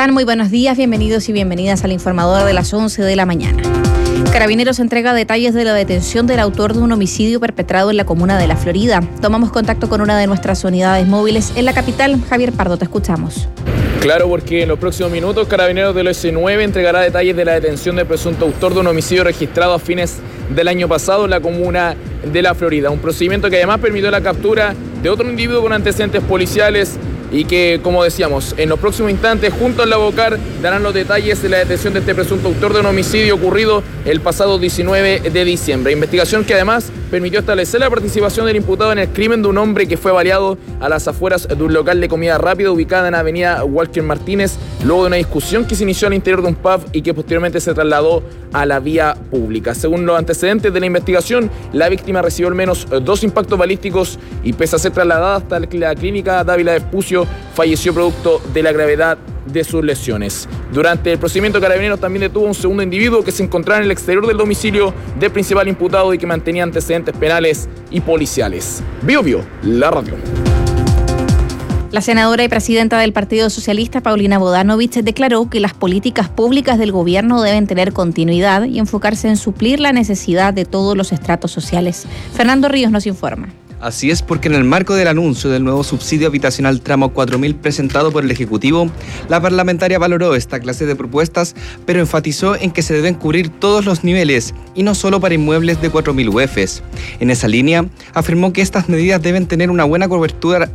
están? Muy buenos días, bienvenidos y bienvenidas al informador de las 11 de la mañana. Carabineros entrega detalles de la detención del autor de un homicidio perpetrado en la comuna de La Florida. Tomamos contacto con una de nuestras unidades móviles en la capital. Javier Pardo, te escuchamos. Claro, porque en los próximos minutos Carabineros del OS9 entregará detalles de la detención del presunto autor de un homicidio registrado a fines del año pasado en la comuna de La Florida. Un procedimiento que además permitió la captura de otro individuo con antecedentes policiales y que, como decíamos, en los próximos instantes, junto al Lavocar, darán los detalles de la detención de este presunto autor de un homicidio ocurrido el pasado 19 de diciembre. Investigación que además permitió establecer la participación del imputado en el crimen de un hombre que fue baleado a las afueras de un local de comida rápida ubicada en la avenida Walker Martínez, luego de una discusión que se inició al interior de un pub y que posteriormente se trasladó a la vía pública. Según los antecedentes de la investigación, la víctima recibió al menos 2 impactos balísticos y pese a ser trasladada hasta la clínica Dávila Vespucio, falleció producto de la gravedad de sus lesiones. Durante el procedimiento, Carabineros también detuvo a un segundo individuo que se encontraba en el exterior del domicilio del principal imputado y que mantenía antecedentes penales y policiales. Bio, la radio. La senadora y presidenta del Partido Socialista, Paulina Bodanovich, declaró que las políticas públicas del gobierno deben tener continuidad y enfocarse en suplir la necesidad de todos los estratos sociales. Fernando Ríos nos informa. Así es, porque en el marco del anuncio del nuevo subsidio habitacional tramo 4.000 presentado por el Ejecutivo, la parlamentaria valoró esta clase de propuestas, pero enfatizó en que se deben cubrir todos los niveles y no solo para inmuebles de 4.000 UFs. En esa línea, afirmó que estas medidas deben tener una buena cobertura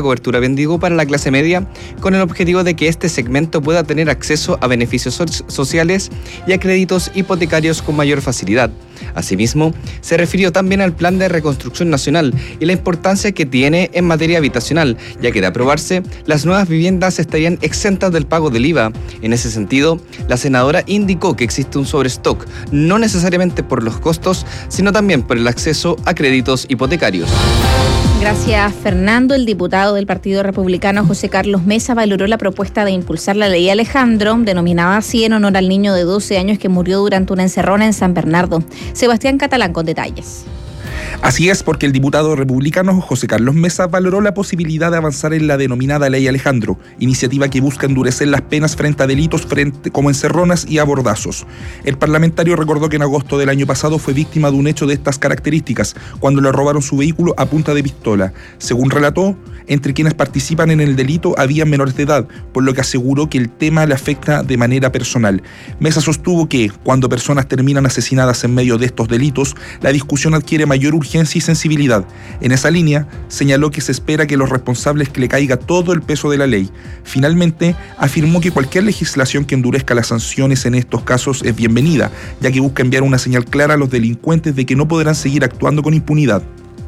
para la clase media, con el objetivo de que este segmento pueda tener acceso a beneficios sociales y a créditos hipotecarios con mayor facilidad. Asimismo, se refirió también al Plan de Reconstrucción Nacional y la importancia que tiene en materia habitacional, ya que de aprobarse, las nuevas viviendas estarían exentas del pago del IVA. En ese sentido, la senadora indicó que existe un sobrestock, no necesariamente por los costos, sino también por el acceso a créditos hipotecarios. Gracias, Fernando. El diputado del Partido Republicano, José Carlos Mesa, valoró la propuesta de impulsar la ley Alejandro, denominada así en honor al niño de 12 años que murió durante una encerrona en San Bernardo. Sebastián Catalán con detalles. Así es, porque el diputado republicano José Carlos Mesa valoró la posibilidad de avanzar en la denominada Ley Alejandro, iniciativa que busca endurecer las penas frente a delitos como encerronas y abordazos. El parlamentario recordó que en agosto del año pasado fue víctima de un hecho de estas características, cuando le robaron su vehículo a punta de pistola. Según relató, entre quienes participan en el delito había menores de edad, por lo que aseguró que el tema le afecta de manera personal. Mesa sostuvo que, cuando personas terminan asesinadas en medio de estos delitos, la discusión adquiere mayor urgencia y sensibilidad. En esa línea, señaló que se espera que los responsables que le caiga todo el peso de la ley. Finalmente, afirmó que cualquier legislación que endurezca las sanciones en estos casos es bienvenida, ya que busca enviar una señal clara a los delincuentes de que no podrán seguir actuando con impunidad.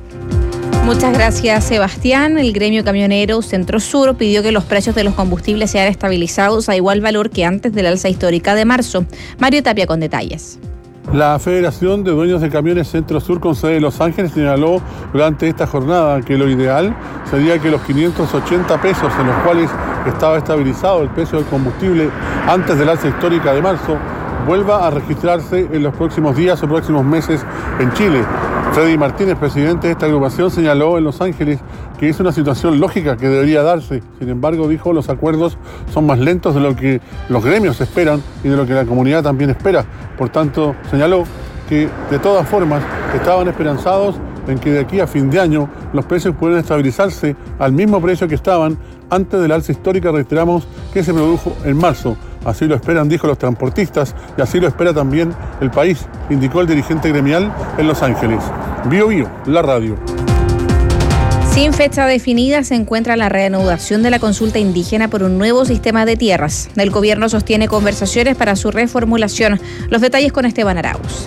Muchas gracias, Sebastián. El gremio camionero Centro Sur pidió que los precios de los combustibles sean estabilizados a igual valor que antes del alza histórica de marzo. Mario Tapia con detalles. La Federación de Dueños de Camiones Centro Sur con sede en Los Ángeles señaló durante esta jornada que lo ideal sería que los 580 pesos en los cuales estaba estabilizado el precio del combustible antes del alza histórica de marzo vuelva a registrarse en los próximos días o próximos meses en Chile. Freddy Martínez, presidente de esta agrupación, señaló en Los Ángeles que es una situación lógica que debería darse. Sin embargo, dijo, los acuerdos son más lentos de lo que los gremios esperan y de lo que la comunidad también espera. Por tanto, señaló que de todas formas estaban esperanzados en que de aquí a fin de año los precios puedan estabilizarse al mismo precio que estaban antes del alza histórica, reiteramos, que se produjo en marzo. Así lo esperan, dijo, los transportistas, y así lo espera también el país, indicó el dirigente gremial en Los Ángeles. Bio, la radio. Sin fecha definida se encuentra la reanudación de la consulta indígena por un nuevo sistema de tierras. El gobierno sostiene conversaciones para su reformulación. Los detalles con Esteban Arauz.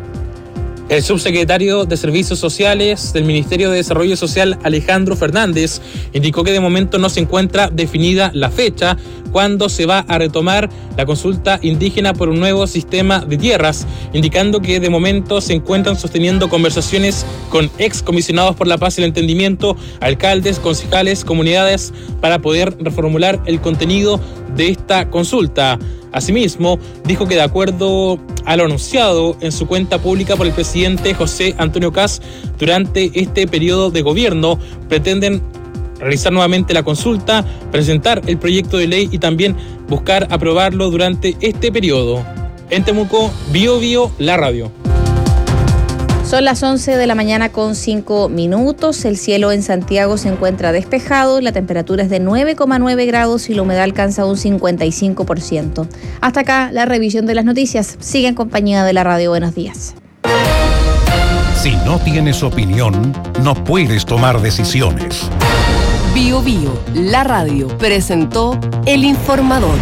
El subsecretario de Servicios Sociales del Ministerio de Desarrollo Social, Alejandro Fernández, indicó que de momento no se encuentra definida la fecha cuando se va a retomar la consulta indígena por un nuevo sistema de tierras, indicando que de momento se encuentran sosteniendo conversaciones con excomisionados por la paz y el entendimiento, alcaldes, concejales, comunidades, para poder reformular el contenido de esta consulta. Asimismo, dijo que de acuerdo a lo anunciado en su cuenta pública por el presidente José Antonio Kast durante este periodo de gobierno, pretenden realizar nuevamente la consulta, presentar el proyecto de ley y también buscar aprobarlo durante este periodo. En Temuco, Bio Bio, la radio. Son las 11 de la mañana con 5 minutos. El cielo en Santiago se encuentra despejado, la temperatura es de 9,9 grados y la humedad alcanza un 55%. Hasta acá la revisión de las noticias. Sigue en compañía de la radio. Buenos días. Si no tienes opinión, no puedes tomar decisiones. Bio Bio, la radio, presentó El Informador.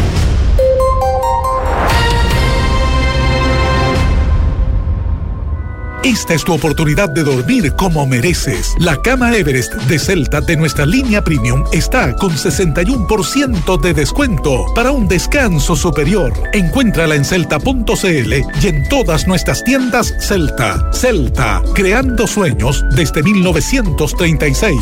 Esta es tu oportunidad de dormir como mereces. La cama Everest de Celta de nuestra línea Premium está con 61% de descuento para un descanso superior. Encuéntrala en celta.cl y en todas nuestras tiendas Celta. Celta, creando sueños desde 1936.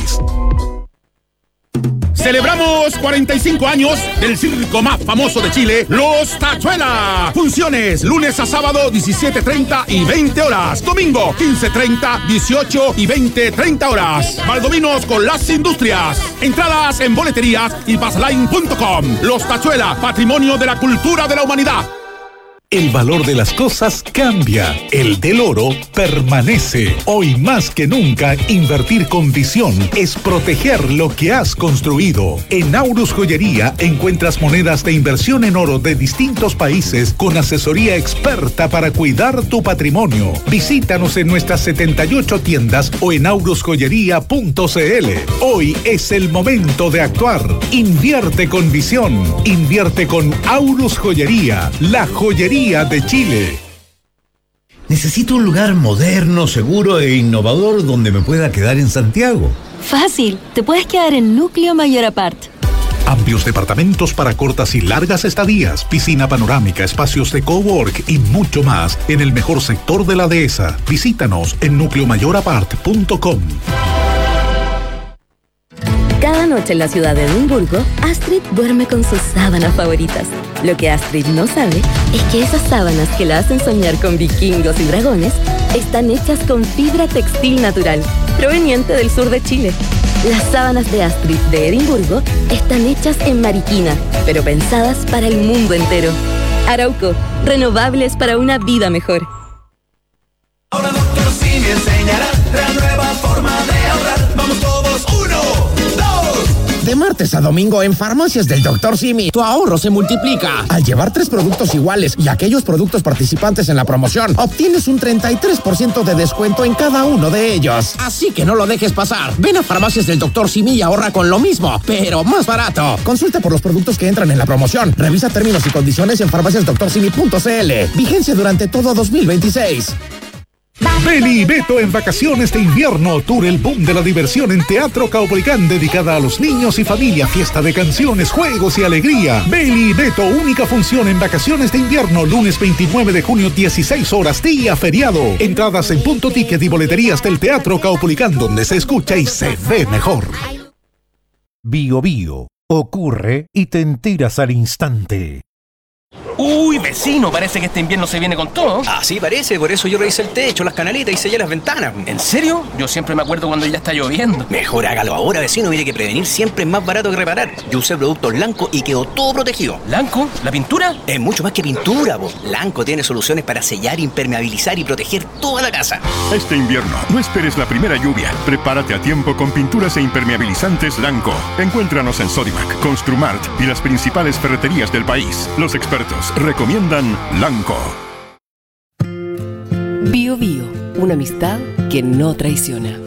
Celebramos 45 años del circo más famoso de Chile, Los Tachuela. Funciones lunes a sábado 17:30 y 20 horas. Domingo 15:30, 18 y 20:30 horas. Valdominos con las industrias. Entradas en boleterías y passline.com. Los Tachuela, patrimonio de la cultura de la humanidad. El valor de las cosas cambia, el del oro permanece. Hoy más que nunca, invertir con visión es proteger lo que has construido. En Aurus Joyería encuentras monedas de inversión en oro de distintos países con asesoría experta para cuidar tu patrimonio. Visítanos en nuestras 78 tiendas o en aurusjoyería.cl. Hoy es el momento de actuar. Invierte con visión. Invierte con Aurus Joyería, la joyería de Chile. Necesito un lugar moderno, seguro e innovador donde me pueda quedar en Santiago. Fácil, te puedes quedar en Núcleo Mayor Apart. Amplios departamentos para cortas y largas estadías, piscina panorámica, espacios de cowork y mucho más en el mejor sector de la dehesa. Visítanos en nucleomayorapart.com. Cada noche en la ciudad de Edimburgo, Astrid duerme con sus sábanas favoritas. Lo que Astrid no sabe es que esas sábanas que la hacen soñar con vikingos y dragones están hechas con fibra textil natural, proveniente del sur de Chile. Las sábanas de Astrid de Edimburgo están hechas en Mariquina, pero pensadas para el mundo entero. Arauco, renovables para una vida mejor. Ahora Dr. Simi enseñará la nueva forma de ahorrar. Vamos todos, 1, 2. De martes a domingo en Farmacias del Dr. Simi, tu ahorro se multiplica. Al llevar 3 productos iguales y aquellos productos participantes en la promoción, obtienes un 33% de descuento en cada uno de ellos. Así que no lo dejes pasar. Ven a Farmacias del Dr. Simi y ahorra con lo mismo, pero más barato. Consulta por los productos que entran en la promoción. Revisa términos y condiciones en farmaciasdoctorsimi.cl. Vigencia durante todo 2026. Beli y Beto en vacaciones de invierno. Tour El Boom de la Diversión en Teatro Caupolicán, dedicada a los niños y familia. Fiesta de canciones, juegos y alegría. Beli y Beto, única función en vacaciones de invierno. Lunes 29 de junio, 16 horas, día feriado. Entradas en Punto Ticket y boleterías del Teatro Caupolicán, donde se escucha y se ve mejor. Bio Bio. Ocurre y te enteras al instante. Uy, vecino, parece que este invierno se viene con todo. Ah, sí, parece, por eso yo revisé el techo, las canaletas y sellé las ventanas. ¿En serio? Yo siempre me acuerdo cuando ya está lloviendo. Mejor hágalo ahora, vecino, mire que prevenir siempre es más barato que reparar. Yo usé productos Lanco y quedó todo protegido. ¿Lanco? ¿La pintura? Es mucho más que pintura, po. Lanco tiene soluciones para sellar, impermeabilizar y proteger toda la casa. Este invierno, no esperes la primera lluvia. Prepárate a tiempo con pinturas e impermeabilizantes Lanco. Encuéntranos en Sodimac, Construmart y las principales ferreterías del país. Los expertos recomiendan Lanco. Bio Bio, una amistad que no traiciona.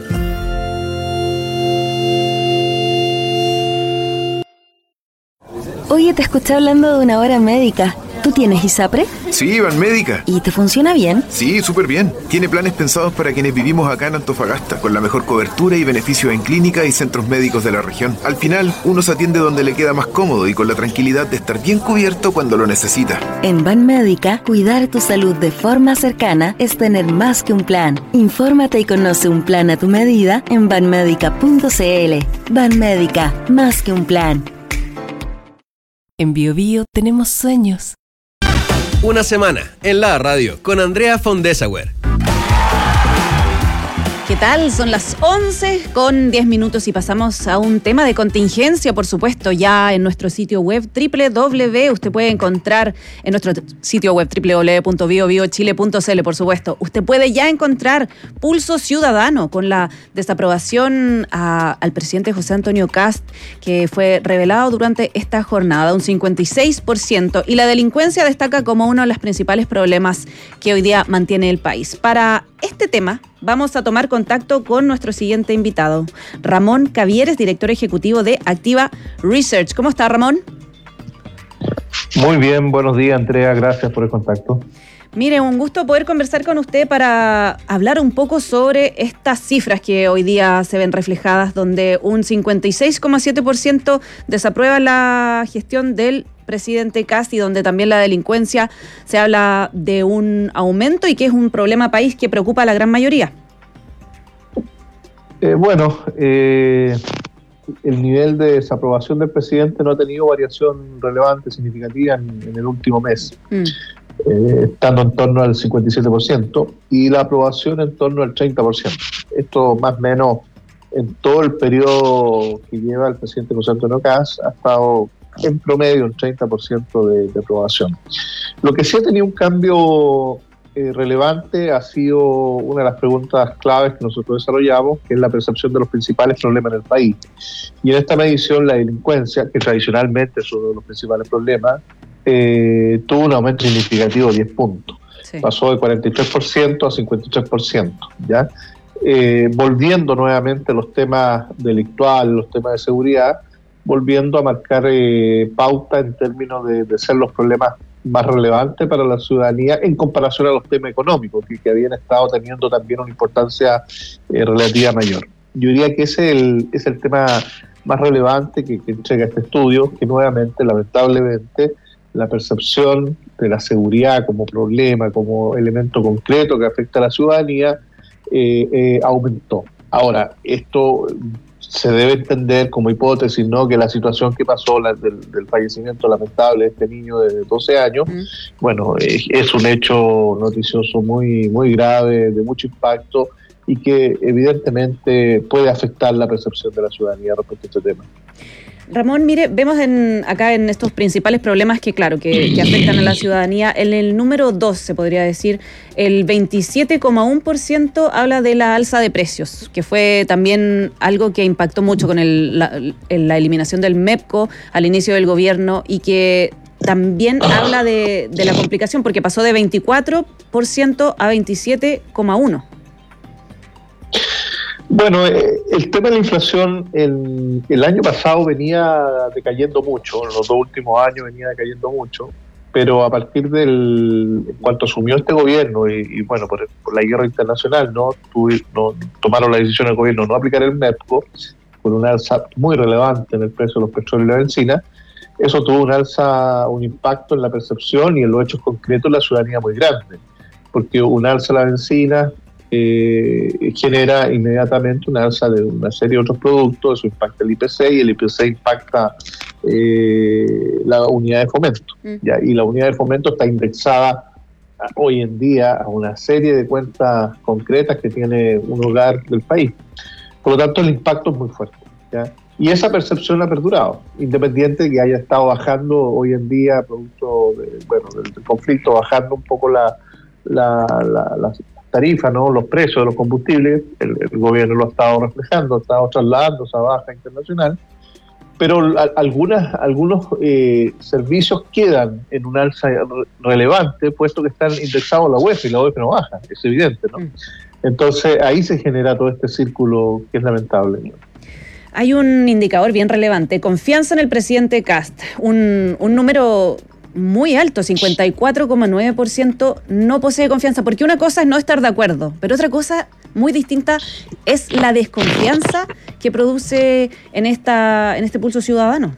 Oye, te escuché hablando de una hora médica. ¿Tú tienes ISAPRE? Sí, Banmédica. ¿Y te funciona bien? Sí, súper bien. Tiene planes pensados para quienes vivimos acá en Antofagasta, con la mejor cobertura y beneficios en clínicas y centros médicos de la región. Al final, uno se atiende donde le queda más cómodo y con la tranquilidad de estar bien cubierto cuando lo necesita. En Banmédica, cuidar tu salud de forma cercana es tener más que un plan. Infórmate y conoce un plan a tu medida en banmedica.cl. Banmédica, más que un plan. En Bio Bio tenemos sueños. Una semana en la radio con Andrea von Dessauer. ¿Qué tal? Son las 11:10 y pasamos a un tema de contingencia, por supuesto, ya en nuestro sitio web www. Usted puede encontrar en nuestro sitio web www.biobiochile.cl, por supuesto. Usted puede ya encontrar Pulso Ciudadano con la desaprobación al presidente José Antonio Kast, que fue revelado durante esta jornada, un 56%, y la delincuencia destaca como uno de los principales problemas que hoy día mantiene el país. Para este tema vamos a tomar contacto con nuestro siguiente invitado, Ramón Cavieres, director ejecutivo de Activa Research. ¿Cómo está, Ramón? Muy bien, buenos días, Andrea, gracias por el contacto. Mire, un gusto poder conversar con usted para hablar un poco sobre estas cifras que hoy día se ven reflejadas, donde un 56,7% desaprueba la gestión del presidente Kast y donde también la delincuencia se habla de un aumento y que es un problema país que preocupa a la gran mayoría. El nivel de desaprobación del presidente no ha tenido variación relevante, significativa en el último mes, estando en torno al 57% y la aprobación en torno al 30%. Esto más o menos en todo el periodo que lleva el presidente José Antonio Kast ha estado en promedio un 30% de aprobación. Lo que sí ha tenido un cambio relevante ha sido una de las preguntas claves que nosotros desarrollamos, que es la percepción de los principales problemas en el país. Y en esta medición la delincuencia, que tradicionalmente es uno de los principales problemas, tuvo un aumento significativo de 10 puntos. Sí. Pasó de 43% a 53%, ¿ya? Volviendo nuevamente a los temas delictuales, los temas de seguridad, volviendo a marcar pauta en términos de ser los problemas más relevantes para la ciudadanía en comparación a los temas económicos, que habían estado teniendo también una importancia relativa mayor. Yo diría que ese es el tema más relevante que entrega este estudio, que nuevamente, lamentablemente, la percepción de la seguridad como problema, como elemento concreto que afecta a la ciudadanía, aumentó. Ahora, esto se debe entender como hipótesis, ¿no?, que la situación que pasó del fallecimiento lamentable de este niño de 12 años, es un hecho noticioso muy, muy grave, de mucho impacto y que evidentemente puede afectar la percepción de la ciudadanía respecto a este tema. Ramón, mire, vemos acá en estos principales problemas que afectan a la ciudadanía, en el número 2, se podría decir, el 27,1% habla de la alza de precios, que fue también algo que impactó mucho con la eliminación del MEPCO al inicio del gobierno y que también habla de la complicación porque pasó de 24% a 27,1%. Bueno, el tema de la inflación el año pasado venía decayendo mucho, en los 2 últimos años venía decayendo mucho, pero a partir en cuanto asumió este gobierno y por la guerra internacional, no tomaron la decisión del gobierno no aplicar el MEPCO, con una alza muy relevante en el precio de los petróleos y la benzina. Eso tuvo un impacto en la percepción y en los hechos concretos de la ciudadanía muy grande, porque una alza de la benzina genera inmediatamente una alza de una serie de otros productos, eso impacta el IPC y el IPC impacta la unidad de fomento, ¿ya? Y la unidad de fomento está indexada hoy en día a una serie de cuentas concretas que tiene un hogar del país. Por lo tanto, el impacto es muy fuerte, ¿ya? Y esa percepción ha perdurado, independiente de que haya estado bajando hoy en día, producto del conflicto, bajando un poco la tarifa, ¿no?, los precios de los combustibles. El gobierno lo ha estado reflejando, ha estado trasladando esa baja internacional, pero algunos servicios quedan en un alza relevante, puesto que están indexados a la UEF y la UEF no baja, es evidente, ¿no? Entonces ahí se genera todo este círculo que es lamentable, ¿no? Hay un indicador bien relevante, confianza en el presidente Kast, un número muy alto, 54,9% no posee confianza, porque una cosa es no estar de acuerdo, pero otra cosa muy distinta es la desconfianza que produce en este pulso ciudadano.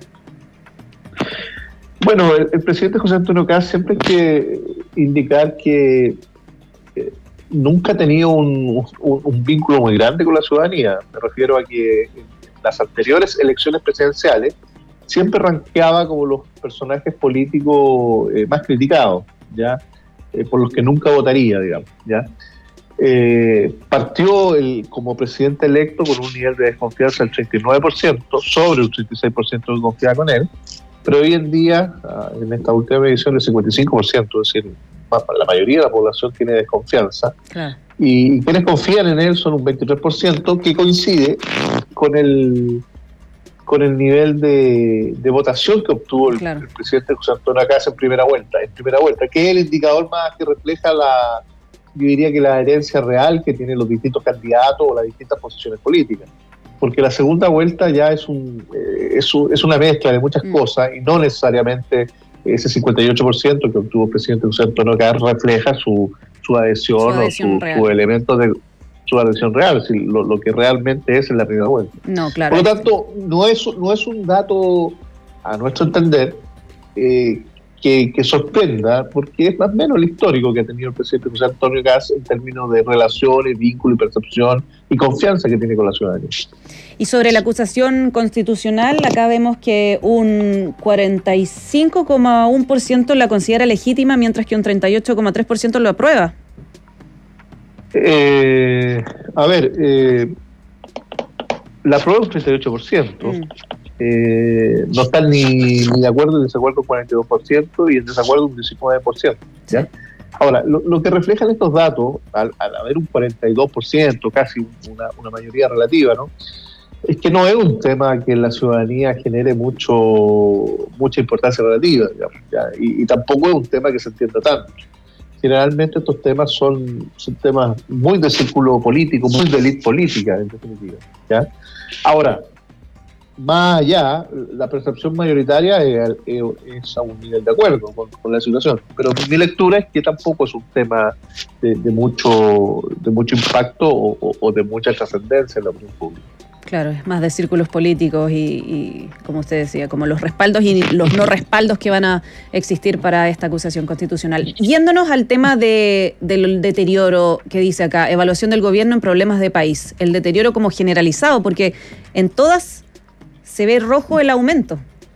Bueno, el presidente José Antonio Kast siempre hay que indicar que nunca ha tenido un vínculo muy grande con la ciudadanía. Me refiero a que en las anteriores elecciones presidenciales siempre rankeaba como los personajes políticos más criticados, ¿ya? Por los que nunca votaría, digamos, ¿ya? partió como presidente electo con un nivel de desconfianza del 39%, sobre un 36% que confiaba con él, pero hoy en día, en esta última medición, el 55%, es decir, la mayoría de la población tiene desconfianza. Claro. Y quienes confían en él son un 23%, que coincide con el nivel de votación que obtuvo el presidente José Antonio Kast en primera vuelta, que es el indicador más que refleja yo diría que la adherencia real que tienen los distintos candidatos o las distintas posiciones políticas. Porque la segunda vuelta ya es una mezcla de muchas cosas, y no necesariamente ese 58% que obtuvo el presidente José Antonio Kast refleja su adhesión o su elemento de su adhesión real, es decir, lo que realmente es en la primera vuelta. No, claro. Por lo tanto, no es un dato, a nuestro entender, que sorprenda, porque es más o menos el histórico que ha tenido el presidente José Antonio Kast en términos de relaciones, vínculo y percepción y confianza que tiene con la ciudadanía. Y sobre la acusación constitucional, acá vemos que un 45,1% la considera legítima, mientras que un 38,3% lo aprueba. La aprueba un 38%. No están ni de acuerdo ni desacuerdo un 42% y en desacuerdo un 19%. ¿Ya? Ahora, lo que reflejan estos datos, al haber un 42%, casi una mayoría relativa, ¿no?, es que no es un tema que en la ciudadanía genere mucha importancia relativa, digamos, ¿ya? Y tampoco es un tema que se entienda tanto. Generalmente estos temas son temas muy de círculo político, muy de élite política, en definitiva, ¿ya? Ahora, más allá, la percepción mayoritaria es a un nivel de acuerdo con la situación, pero mi lectura es que tampoco es un tema de mucho impacto o de mucha trascendencia en la opinión pública. Claro, es más de círculos políticos y, como usted decía, como los respaldos y los no respaldos que van a existir para esta acusación constitucional. Yéndonos al tema del deterioro que dice acá, evaluación del gobierno en problemas de país, el deterioro como generalizado, porque en todas se ve rojo el aumento.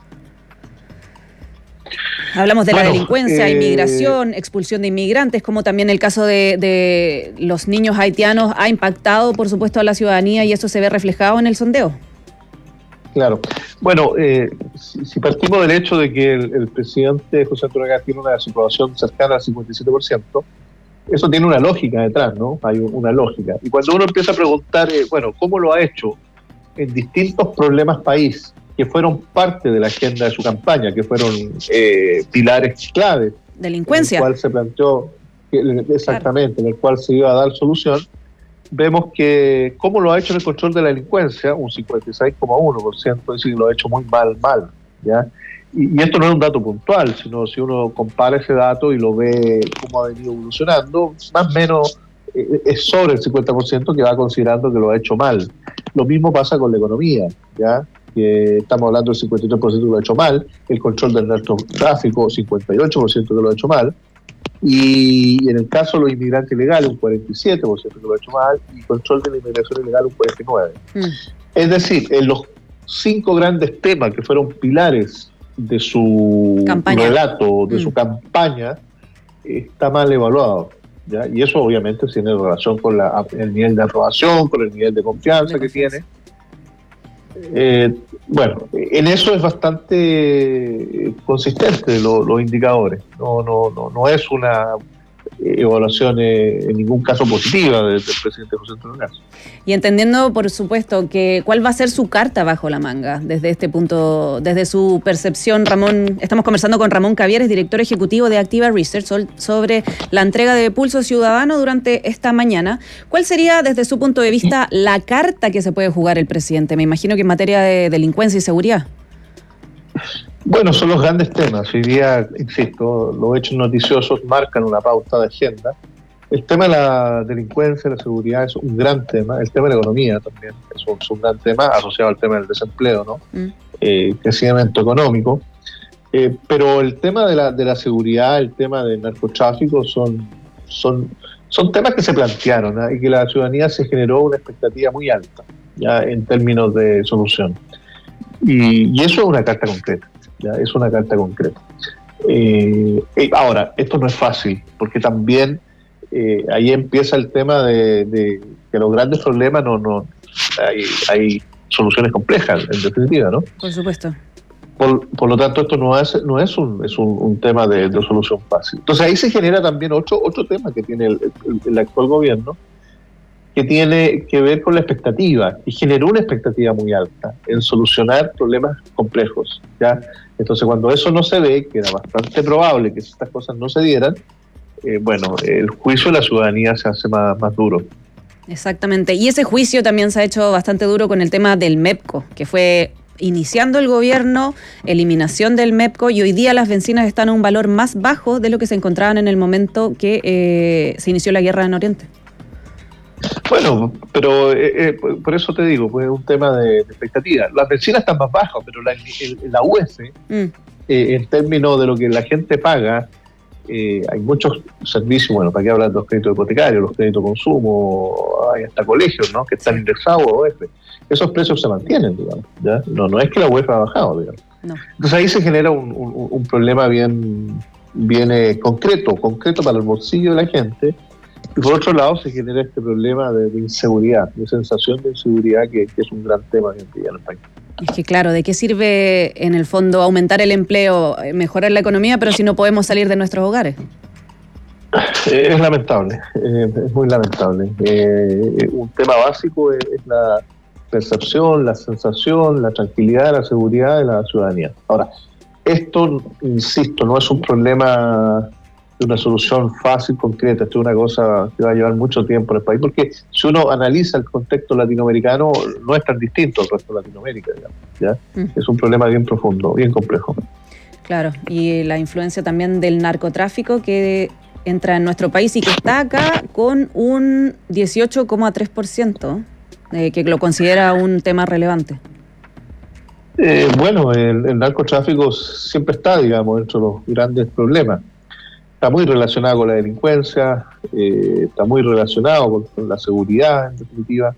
Hablamos de la delincuencia, inmigración, expulsión de inmigrantes, como también el caso de los niños haitianos ha impactado, por supuesto, a la ciudadanía y eso se ve reflejado en el sondeo. Claro. Bueno, si partimos del hecho de que el presidente José Antonio Kast tiene una desaprobación cercana al 57%, eso tiene una lógica detrás, ¿no? Hay una lógica. Y cuando uno empieza a preguntar, ¿cómo lo ha hecho en distintos problemas país que fueron parte de la agenda de su campaña, que fueron pilares clave? Delincuencia. En el cual se planteó, exactamente, en el cual se iba a dar solución. Vemos que cómo lo ha hecho en el control de la delincuencia, un 56,1%, es decir, lo ha hecho muy mal, ¿ya? Y esto no es un dato puntual, sino si uno compara ese dato y lo ve cómo ha venido evolucionando, más o menos es sobre el 50% que va considerando que lo ha hecho mal. Lo mismo pasa con la economía, ¿ya? Que estamos hablando del 53% que lo ha hecho mal, el control del narcotráfico, 58% que lo ha hecho mal, y en el caso de los inmigrantes ilegales, un 47% que lo ha hecho mal, y control de la inmigración ilegal, un 49%. Es decir, en los 5 grandes temas que fueron pilares de su relato, de su campaña, está mal evaluado, ¿ya? Y eso obviamente tiene relación con el nivel de aprobación, con el nivel de confianza que tiene. Bueno, en eso es bastante consistente los indicadores. No es una evaluación en ningún caso positiva del presidente José Antonio Kast. Y entendiendo, por supuesto, que cuál va a ser su carta bajo la manga desde este punto, desde su percepción, Ramón. Estamos conversando con Ramón Cavieres, director ejecutivo de Activa Research, sobre la entrega de Pulso Ciudadano durante esta mañana. ¿Cuál sería, desde su punto de vista, la carta que se puede jugar el presidente? Me imagino que en materia de delincuencia y seguridad. Bueno, son los grandes temas. Hoy día, insisto, los hechos noticiosos marcan una pauta de agenda. El tema de la delincuencia, la seguridad es un gran tema. El tema de la economía también es un gran tema asociado al tema del desempleo, ¿no? Crecimiento económico. Pero el tema de la seguridad, el tema del narcotráfico son temas que se plantearon, ¿no? Y que la ciudadanía se generó una expectativa muy alta, ya en términos de solución. Y eso es una carta concreta. ¿Ya? Es una carta concreta. Ahora, esto no es fácil, porque también ahí empieza el tema de que los grandes problemas hay soluciones complejas, en definitiva, ¿no? Por supuesto. Por lo tanto, esto no es un tema de solución fácil. Entonces ahí se genera también otro tema que tiene el actual gobierno, que tiene que ver con la expectativa, y generó una expectativa muy alta en solucionar problemas complejos, ¿ya? Entonces, cuando eso no se ve, que era bastante probable que estas cosas no se dieran, el juicio de la ciudadanía se hace más duro. Exactamente. Y ese juicio también se ha hecho bastante duro con el tema del MEPCO, que fue iniciando el gobierno, eliminación del MEPCO, y hoy día las bencinas están a un valor más bajo de lo que se encontraban en el momento que se inició la guerra en Oriente. Bueno, pero por eso te digo, pues es un tema de expectativa. Las bencinas están más bajas, pero la UF, en términos de lo que la gente paga, hay muchos servicios, bueno, para qué hablar de los créditos hipotecarios, los créditos de consumo, hay hasta colegios, ¿no?, que están indexados a UF. Esos precios se mantienen, digamos, ¿ya? No es que la UF ha bajado, digamos. No. Entonces ahí se genera un problema bien concreto para el bolsillo de la gente. Y por otro lado se genera este problema de inseguridad, de sensación de inseguridad que es un gran tema hoy en día en el país. Es que claro, ¿de qué sirve en el fondo aumentar el empleo, mejorar la economía, pero si no podemos salir de nuestros hogares? Es lamentable, es muy lamentable. Un tema básico es la percepción, la sensación, la tranquilidad, la seguridad de la ciudadanía. Ahora, esto, insisto, no es un problema de una solución fácil, concreta. Esto es una cosa que va a llevar mucho tiempo en el país, porque si uno analiza el contexto latinoamericano, no es tan distinto al resto de Latinoamérica, digamos, ¿ya? Es un problema bien profundo, bien complejo. Claro, y la influencia también del narcotráfico que entra en nuestro país y que está acá con un 18,3%, que lo considera un tema relevante. El narcotráfico siempre está, digamos, dentro de los grandes problemas. Está muy relacionado con la delincuencia, está muy relacionado con la seguridad, en definitiva.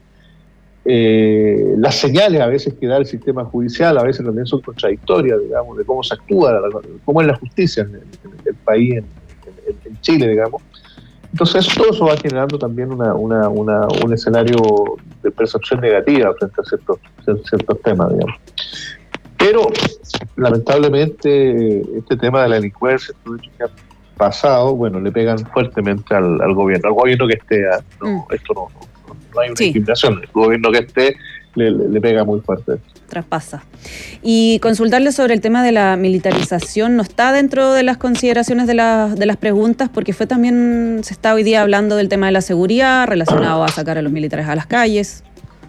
Las señales a veces que da el sistema judicial a veces también son contradictorias, digamos, de cómo se actúa, cómo es la justicia en el país, en Chile, digamos. Entonces todo eso va generando también un escenario de percepción negativa frente a ciertos temas, digamos. Pero lamentablemente este tema de la delincuencia, todo hecho que ha pasado, le pegan fuertemente al gobierno que esté. Esto no hay una discriminación, el gobierno que esté le pega muy fuerte. Traspasa. Y consultarle sobre el tema de la militarización, ¿no está dentro de las consideraciones de las preguntas? Porque se está hoy día hablando del tema de la seguridad relacionado a sacar a los militares a las calles.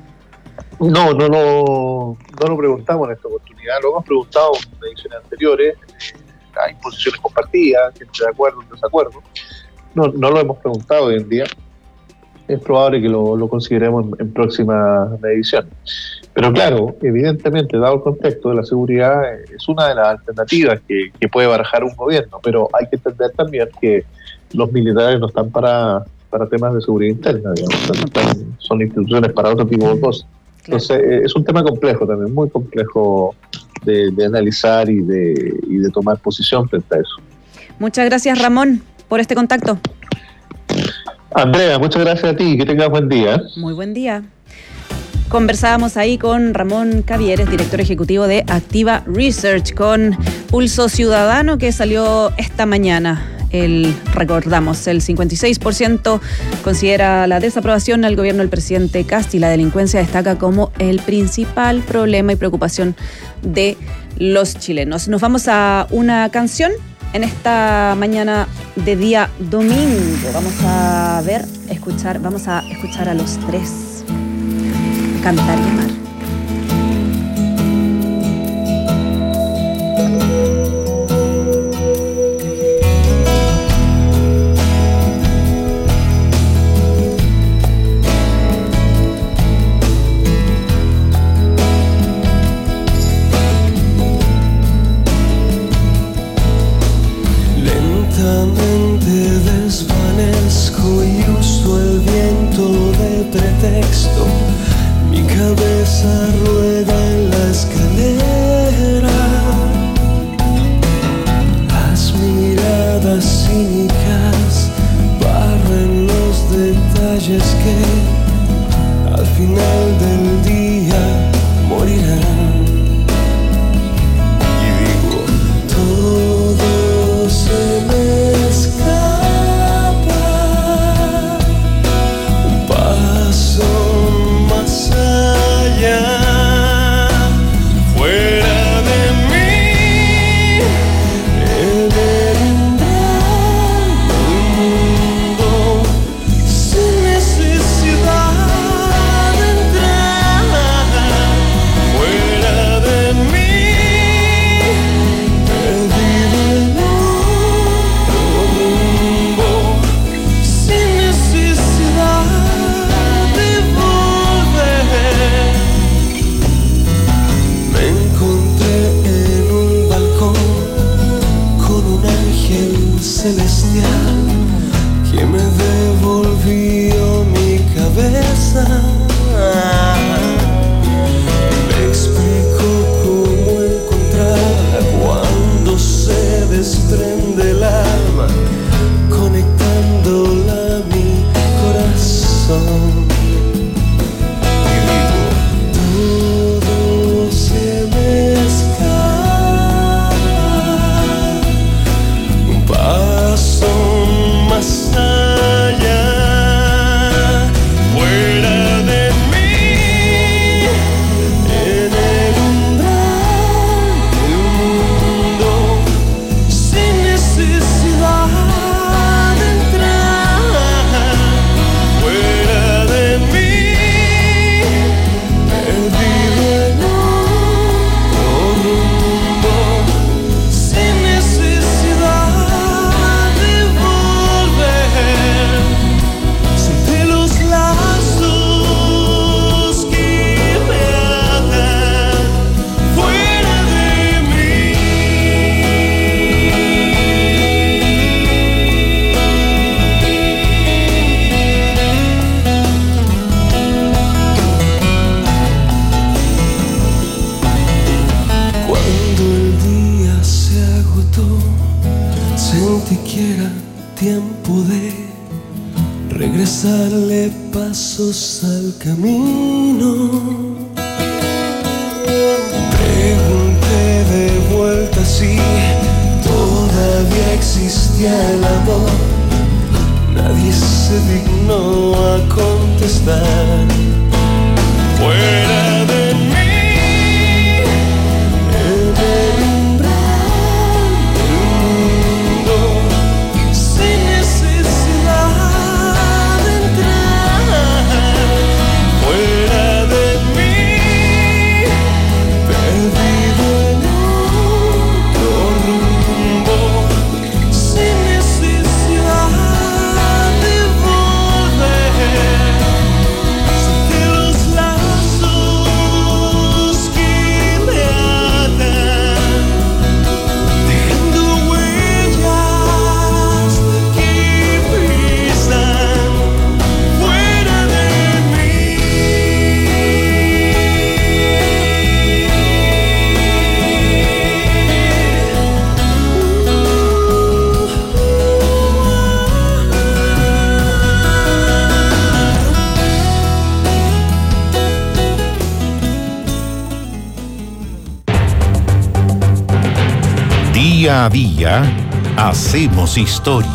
No lo preguntamos en esta oportunidad, lo hemos preguntado en ediciones anteriores. Hay posiciones compartidas, gente de acuerdo, en desacuerdo. No lo hemos preguntado hoy en día. Es probable que lo consideremos en próximas ediciones. Pero claro, evidentemente, dado el contexto de la seguridad, es una de las alternativas que puede barajar un gobierno, pero hay que entender también que los militares no están para temas de seguridad interna, digamos, son instituciones para otro tipo de cosas. Entonces, es un tema complejo también, muy complejo de analizar y de tomar posición frente a eso. Muchas gracias, Ramón, por este contacto. Andrea, muchas gracias a ti, que tengas buen día. Muy buen día. Conversábamos ahí con Ramón Cavieres, director ejecutivo de Activa Research, con Pulso Ciudadano que salió esta mañana. Recordamos, el 56% considera la desaprobación al gobierno del presidente Kast y la delincuencia destaca como el principal problema y preocupación de los chilenos. Nos vamos a una canción en esta mañana de día domingo. Vamos a escuchar a Los Tres cantar y amar. Desvanezco y uso el viento de pretexto. Mi cabeza celestial que me devolvió mi cabeza. Me explicó cómo encontrarla cuando se desprende el alma, conectándola a mi corazón. Y digo, todo se me escapa, un paso más allá, fuera de mí, en el umbral del mundo, sin necesidad de entrar, fuera de mí, perdido en otro rumbo, sin necesidad de volver. Solté los lazos que me atan, fuera de mí. Cuando el día se agotó, sentí que era tiempo de regresarle pasos al camino. Pregunté de vuelta si todavía existía el amor. Nadie se dignó a contestar. Fuera de mí, en el umbral del mundo, sin necesidad de entrar, fuera de mí, perdido en otro rumbo, sin necesidad de volver. Solté los lazos que me atan, dejando huellas que pisan, fuera de mí. Día a día hacemos historia.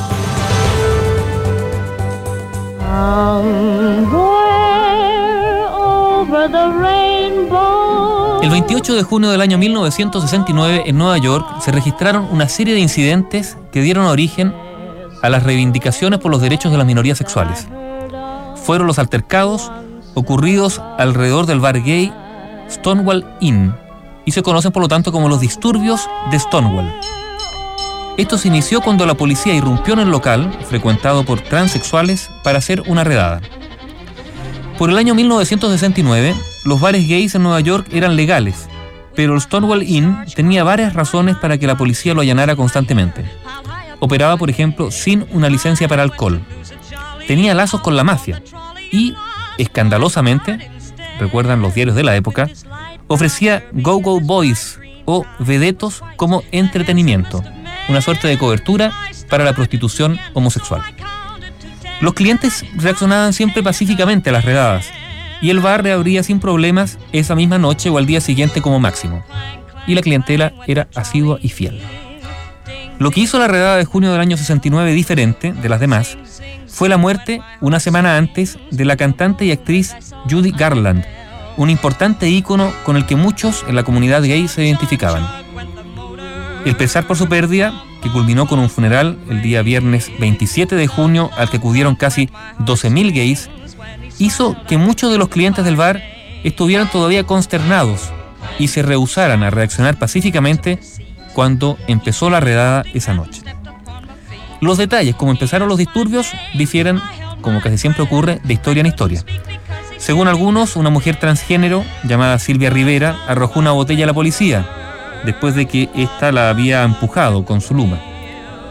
El 28 de junio del año 1969, en Nueva York, se registraron una serie de incidentes que dieron origen a las reivindicaciones por los derechos de las minorías sexuales. Fueron los altercados ocurridos alrededor del bar gay Stonewall Inn, y se conocen por lo tanto como los disturbios de Stonewall. Esto se inició cuando la policía irrumpió en el local, frecuentado por transexuales, para hacer una redada. Por el año 1969, los bares gays en Nueva York eran legales, pero el Stonewall Inn tenía varias razones para que la policía lo allanara constantemente. Operaba, por ejemplo, sin una licencia para alcohol. Tenía lazos con la mafia y, escandalosamente, recuerdan los diarios de la época, ofrecía go-go boys o vedetos como entretenimiento, una suerte de cobertura para la prostitución homosexual. Los clientes reaccionaban siempre pacíficamente a las redadas, y el bar reabría sin problemas esa misma noche o al día siguiente como máximo, y la clientela era asidua y fiel. Lo que hizo la redada de junio del año 69 diferente de las demás fue la muerte, una semana antes, de la cantante y actriz Judy Garland, un importante ícono con el que muchos en la comunidad gay se identificaban. El pesar por su pérdida, que culminó con un funeral el día viernes 27 de junio al que acudieron casi 12.000 gays, hizo que muchos de los clientes del bar estuvieran todavía consternados y se rehusaran a reaccionar pacíficamente cuando empezó la redada esa noche. Los detalles, como empezaron los disturbios, difieren, como casi siempre ocurre, de historia en historia. Según algunos, una mujer transgénero llamada Silvia Rivera arrojó una botella a la policía después de que ésta la había empujado con su luma.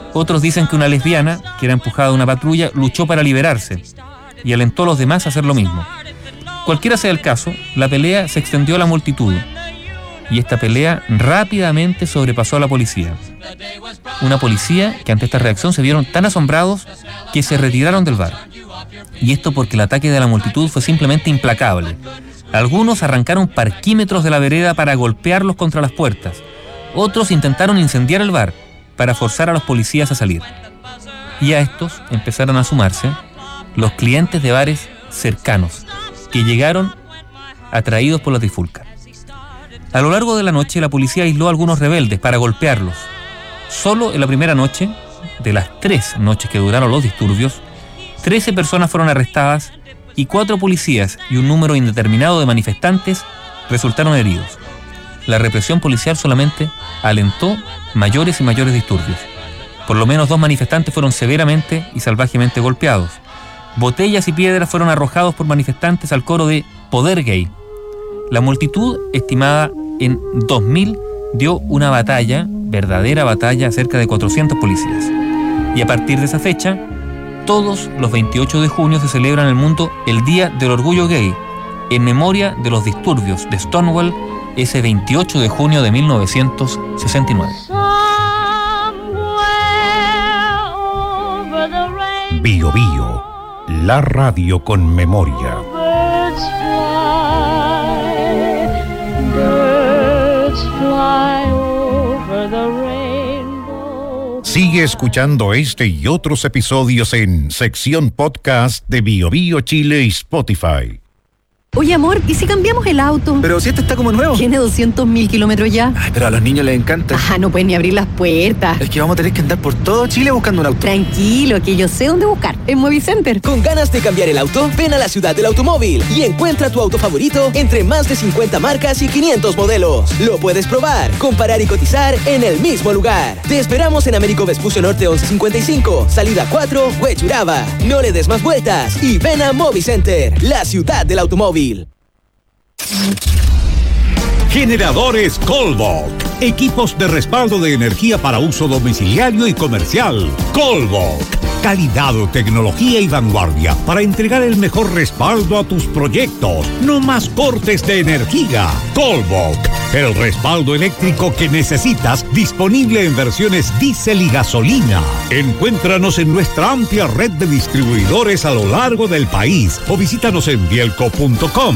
Otros dicen que una lesbiana, que era empujada de una patrulla, luchó para liberarse y alentó a los demás a hacer lo mismo. Cualquiera sea el caso, la pelea se extendió a la multitud y esta pelea rápidamente sobrepasó a la policía. Una policía que ante esta reacción se vieron tan asombrados que se retiraron del bar. Y esto porque el ataque de la multitud fue simplemente implacable. Algunos arrancaron parquímetros de la vereda para golpearlos contra las puertas. Otros intentaron incendiar el bar para forzar a los policías a salir. Y a estos empezaron a sumarse los clientes de bares cercanos, que llegaron atraídos por la trifulca. A lo largo de la noche, la policía aisló a algunos rebeldes para golpearlos. Solo en la primera noche, de las 3 noches que duraron los disturbios, 13 personas fueron arrestadas y 4 policías y un número indeterminado de manifestantes resultaron heridos. La represión policial solamente alentó mayores y mayores disturbios. Por lo menos 2 manifestantes fueron severamente y salvajemente golpeados. Botellas y piedras fueron arrojados por manifestantes al coro de Poder Gay. La multitud, estimada en 2.000, dio una batalla, verdadera batalla, a cerca de 400 policías. Y a partir de esa fecha, todos los 28 de junio se celebra en el mundo el Día del Orgullo Gay, en memoria de los disturbios de Stonewall, ese 28 de junio de 1969. Bio Bio, la radio con memoria. Sigue escuchando este y otros episodios en sección podcast de Bio Bio Chile y Spotify. Oye, amor, ¿y si cambiamos el auto? Pero si este está como nuevo. Tiene 200.000 kilómetros ya. Ay, pero a los niños les encanta. No pueden ni abrir las puertas. Es que vamos a tener que andar por todo Chile buscando un auto. Tranquilo, que yo sé dónde buscar. En Movicenter. ¿Con ganas de cambiar el auto? Ven a la ciudad del automóvil y encuentra tu auto favorito entre más de 50 marcas y 500 modelos. Lo puedes probar, comparar y cotizar en el mismo lugar. Te esperamos en Américo Vespucio Norte 1155, salida 4, Huechuraba. No le des más vueltas y ven a Movicenter, la ciudad del automóvil. Generadores Colbok. Equipos de respaldo de energía para uso domiciliario y comercial. Colbok. Calidad, tecnología y vanguardia para entregar el mejor respaldo a tus proyectos. No más cortes de energía. Colbok. El respaldo eléctrico que necesitas, disponible en versiones diésel y gasolina. Encuéntranos en nuestra amplia red de distribuidores a lo largo del país o visítanos en bielco.com.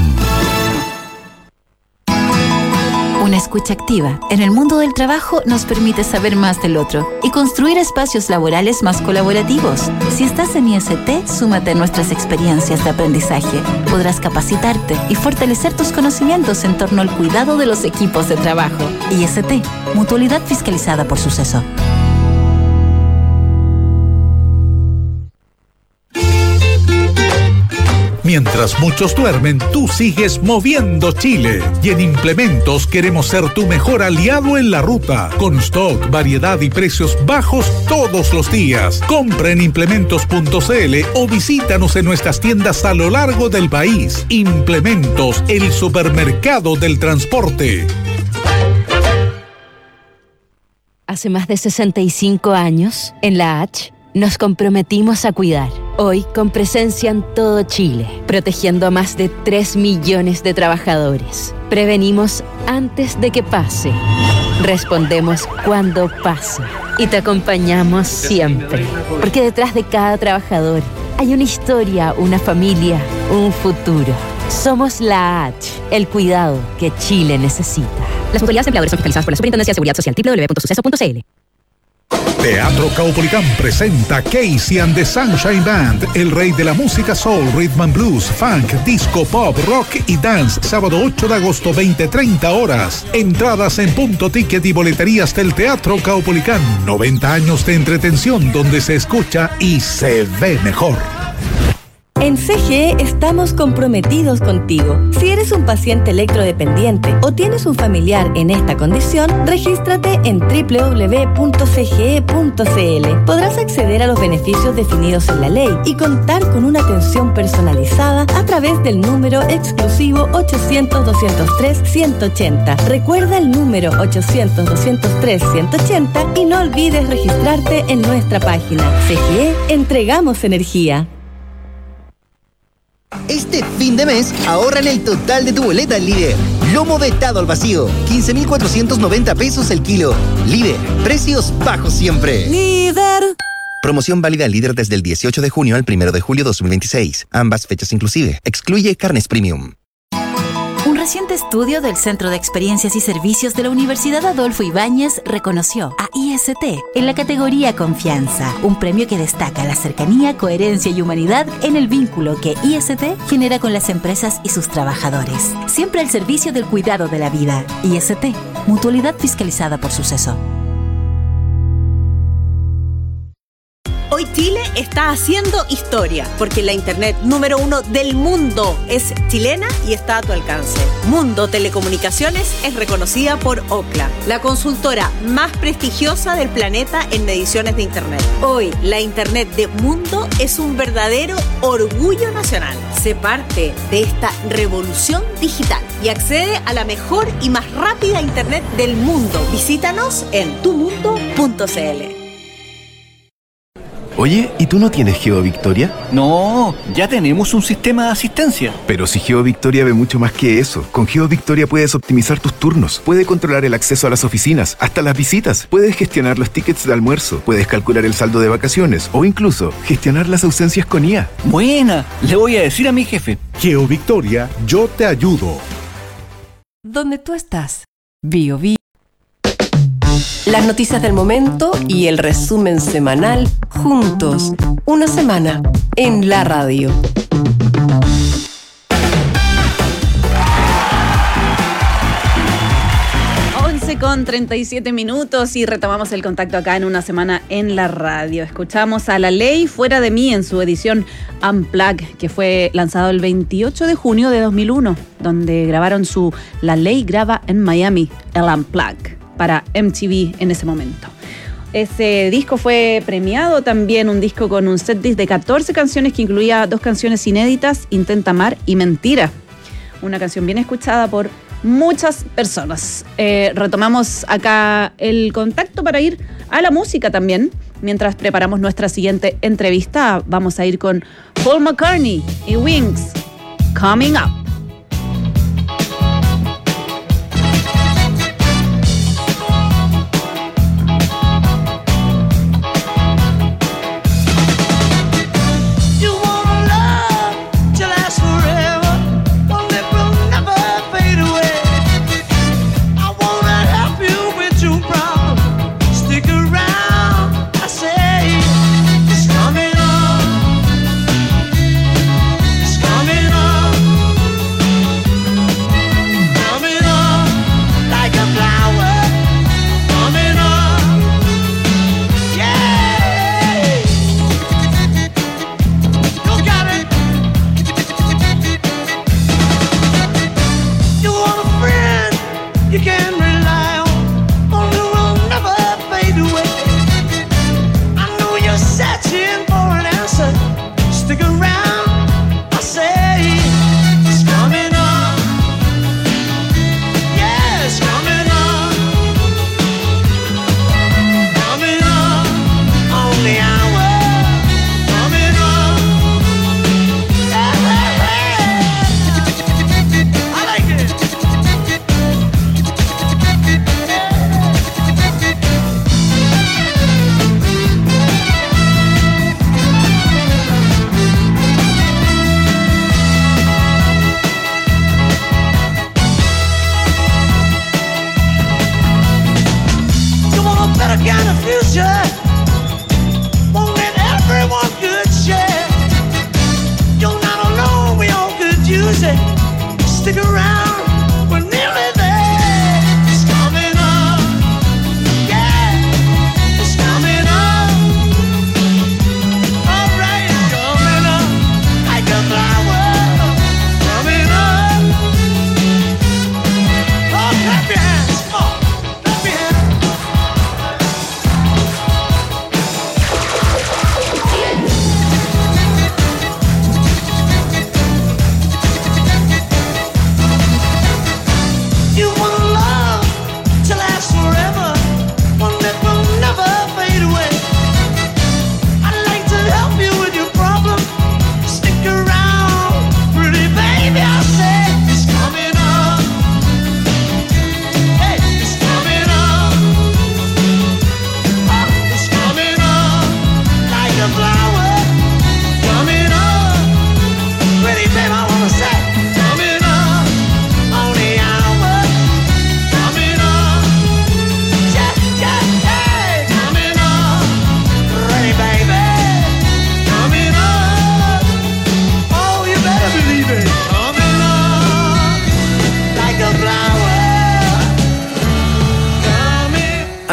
Una escucha activa en el mundo del trabajo nos permite saber más del otro y construir espacios laborales más colaborativos. Si estás en IST, súmate a nuestras experiencias de aprendizaje. Podrás capacitarte y fortalecer tus conocimientos en torno al cuidado de los equipos de trabajo. IST, mutualidad fiscalizada por Suceso. Mientras muchos duermen, tú sigues moviendo Chile. Y en Implementos queremos ser tu mejor aliado en la ruta. Con stock, variedad y precios bajos todos los días. Compra en implementos.cl o visítanos en nuestras tiendas a lo largo del país. Implementos, el supermercado del transporte. Hace más de 65 años, en la H, nos comprometimos a cuidar. Hoy, con presencia en todo Chile, protegiendo a más de 3 millones de trabajadores. Prevenimos antes de que pase. Respondemos cuando pase. Y te acompañamos siempre. Porque detrás de cada trabajador hay una historia, una familia, un futuro. Somos la H, el cuidado que Chile necesita. Las mutualidades empleadores son fiscalizadas por la Superintendencia de Seguridad Social, www.suceso.cl. Teatro Caupolicán presenta Casey and the Sunshine Band, el rey de la música soul, rhythm and blues, funk, disco, pop, rock y dance, sábado 8 de agosto, 20:30 horas. Entradas en Punto Ticket y boleterías del Teatro Caupolicán. 90 años de entretención donde se escucha y se ve mejor. En En CGE estamos comprometidos contigo. Si eres un paciente electrodependiente o tienes un familiar en esta condición, regístrate en www.cge.cl. Podrás acceder a los beneficios definidos en la ley y contar con una atención personalizada a través del número exclusivo 800-203-180. Recuerda el número 800-203-180 y no olvides registrarte en nuestra página. CGE, entregamos energía. Este fin de mes, ahorra en el total de tu boleta al Líder. Lomo vetado al vacío, 15,490 pesos el kilo. Líder, precios bajos siempre. Líder. Promoción válida al Líder desde el 18 de junio al 1 de julio 2026. Ambas fechas inclusive. Excluye carnes premium. Un reciente estudio del Centro de Experiencias y Servicios de la Universidad Adolfo Ibáñez reconoció a IST en la categoría Confianza, un premio que destaca la cercanía, coherencia y humanidad en el vínculo que IST genera con las empresas y sus trabajadores. Siempre al servicio del cuidado de la vida. IST, mutualidad fiscalizada por Suceso. Hoy Chile está haciendo historia, porque la internet número 1 del mundo es chilena y está a tu alcance. Mundo Telecomunicaciones es reconocida por Ookla, la consultora más prestigiosa del planeta en mediciones de internet. Hoy, la internet de Mundo es un verdadero orgullo nacional. Sé parte de esta revolución digital y accede a la mejor y más rápida internet del mundo. Visítanos en tumundo.cl. Oye, ¿y tú no tienes GeoVictoria? No, ya tenemos un sistema de asistencia. Pero si GeoVictoria ve mucho más que eso. Con GeoVictoria puedes optimizar tus turnos, puedes controlar el acceso a las oficinas, hasta las visitas, puedes gestionar los tickets de almuerzo, puedes calcular el saldo de vacaciones o incluso gestionar las ausencias con IA. Buena, le voy a decir a mi jefe. GeoVictoria, yo te ayudo. Donde tú estás, Bio Bio. Las noticias del momento y el resumen semanal juntos. Una semana en la radio. Con 37 minutos y retomamos el contacto acá en Una Semana en la Radio. Escuchamos a La Ley Fuera de Mí en su edición Unplugged, que fue lanzado el 28 de junio de 2001, donde grabaron su La Ley graba en Miami, el Unplugged, para MTV en ese momento. Ese disco fue premiado también, un disco con un setlist de 14 canciones que incluía 2 canciones inéditas, Intenta Amar y Mentira. Una canción bien escuchada por muchas personas. Retomamos acá el contacto para ir a la música también. Mientras preparamos nuestra siguiente entrevista, vamos a ir con Paul McCartney y Wings, Coming Up. Coming up.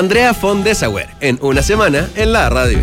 Andrea von Dessauer en Una Semana en la Radio.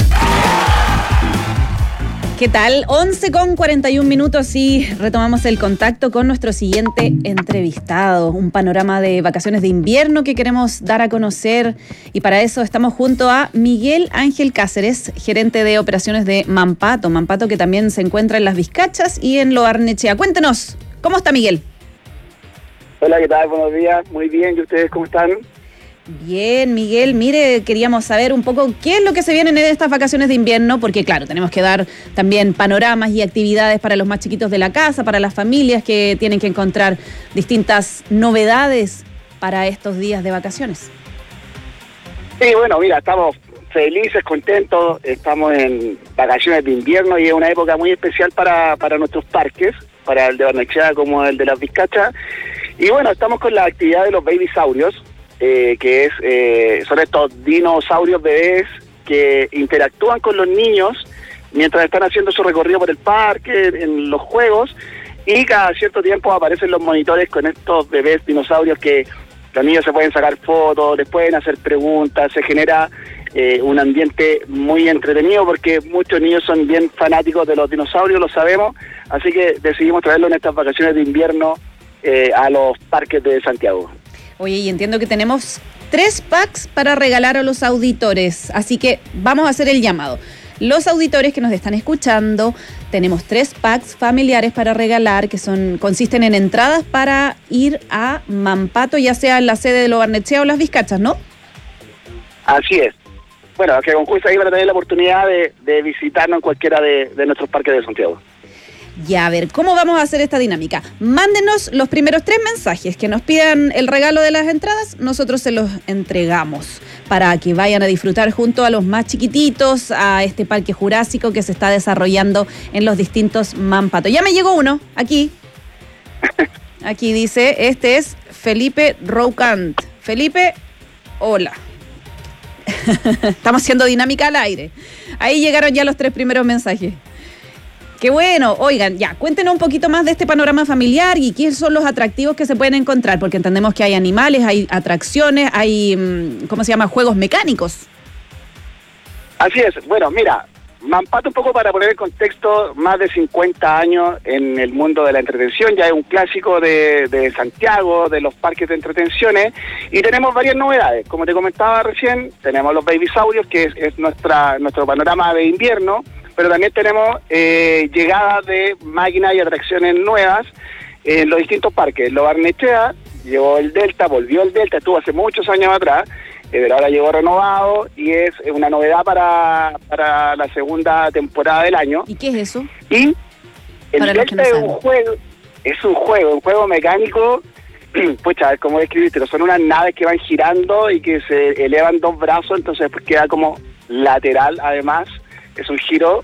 ¿Qué tal? 11:41 y retomamos el contacto con nuestro siguiente entrevistado. Un panorama de vacaciones de invierno que queremos dar a conocer y para eso estamos junto a Miguel Ángel Cáceres, gerente de operaciones de Mampato. Mampato que también se encuentra en Las Vizcachas y en Lo Barnechea. Cuéntenos, ¿cómo está Miguel? Hola, ¿qué tal? Buenos días. Muy bien. ¿Y ustedes cómo están? Bien, Miguel, mire, queríamos saber un poco qué es lo que se viene en estas vacaciones de invierno, porque claro, tenemos que dar también panoramas y actividades para los más chiquitos de la casa, para las familias que tienen que encontrar distintas novedades para estos días de vacaciones. Sí, bueno, mira, estamos felices, contentos, estamos en vacaciones de invierno y es una época muy especial para nuestros parques, para el de Barnechea como el de Las Vizcachas. Y bueno, estamos con la actividad de los babysaurios, son estos dinosaurios bebés que interactúan con los niños mientras están haciendo su recorrido por el parque, en los juegos, y cada cierto tiempo aparecen los monitores con estos bebés dinosaurios que los niños se pueden sacar fotos, les pueden hacer preguntas, se genera un ambiente muy entretenido porque muchos niños son bien fanáticos de los dinosaurios, lo sabemos, así que decidimos traerlo en estas vacaciones de invierno a los parques de Santiago. Oye, y entiendo que tenemos 3 packs para regalar a los auditores, así que vamos a hacer el llamado. Los auditores que nos están escuchando, tenemos 3 packs familiares para regalar que consisten en entradas para ir a Mampato, ya sea en la sede de Lo Barnechea o Las Vizcachas, ¿no? Así es. Bueno, que concursa ahí para tener la oportunidad de visitarnos en cualquiera de nuestros parques de Santiago. Ya, a ver, ¿cómo vamos a hacer esta dinámica? Mándenos los primeros 3 mensajes que nos pidan el regalo de las entradas, nosotros se los entregamos para que vayan a disfrutar junto a los más chiquititos a este parque jurásico que se está desarrollando en los distintos Mampato. Ya me llegó uno, aquí dice, este es Felipe Roucant. Felipe, hola. Estamos haciendo dinámica al aire. Ahí llegaron ya los 3 primeros mensajes. Qué bueno. Oigan, ya, cuéntenos un poquito más de este panorama familiar y qué son los atractivos que se pueden encontrar, porque entendemos que hay animales, hay atracciones, hay, juegos mecánicos. Así es. Bueno, mira, Mampato, un poco para poner en contexto, más de 50 años en el mundo de la entretención, ya es un clásico de Santiago, de los parques de entretenciones, y tenemos varias novedades. Como te comentaba recién, tenemos los babysaurios, que es nuestro panorama de invierno, pero también tenemos llegadas de máquinas y atracciones nuevas en los distintos parques. Lo Barnechea llegó el Delta, volvió el Delta, estuvo hace muchos años atrás, pero ahora llegó renovado y es una novedad para la segunda temporada del año. ¿Y qué es eso? Y el Delta es un juego mecánico, pucha, a ver cómo describirte, son unas naves que van girando y que se elevan 2 brazos, entonces pues queda como lateral además. Es un giro